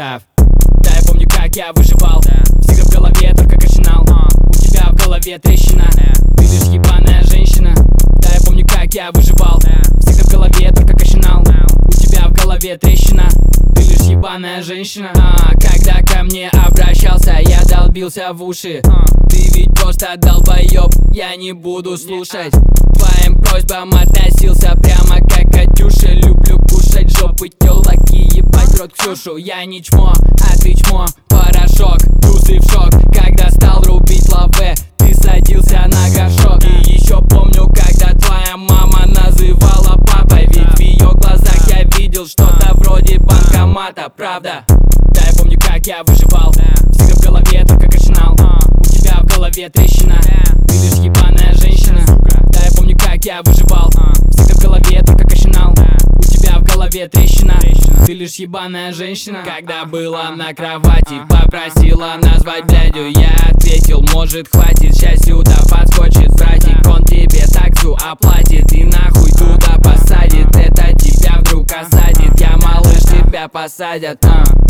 Представь. Да, я помню, как я выживал. Всегда в голове только качинал. У тебя в голове трещина. Ты лишь ебаная женщина. Да, я помню, как я выживал. Всегда в голове только качинал. У тебя в голове трещина. Ты лишь ебаная женщина. Когда ко мне обращался, я долбился в уши. Ты ведь просто долбоёб, я не буду слушать. Твоим просьбам относился прямо как Катюша. Люблю кушать жопы тёлок и ебать рот Ксюшу. Я не чмо, а ты чмо, порошок. Трусы в шок, когда стал рубить лаве. Ты садился на горшок. И еще помню, когда твоя мама называла папой. Ведь в ее глазах я видел что-то вроде банкомата, правда? Да, я помню, как я выживал. Всегда в голове только качинал. У тебя в голове трещина. Ты лишь ебаная женщина. Да, я помню, как я выживал. Всегда в голове только качинал. У тебя в голове трещина. Ты лишь ебаная женщина. Когда была на кровати, попросила назвать дядю. Я ответил, может хватит, сейчас сюда подскочит братик. Он тебе таксу оплатит и нахуй туда посадит. Это тебя вдруг осадит, я малыш, тебя посадят.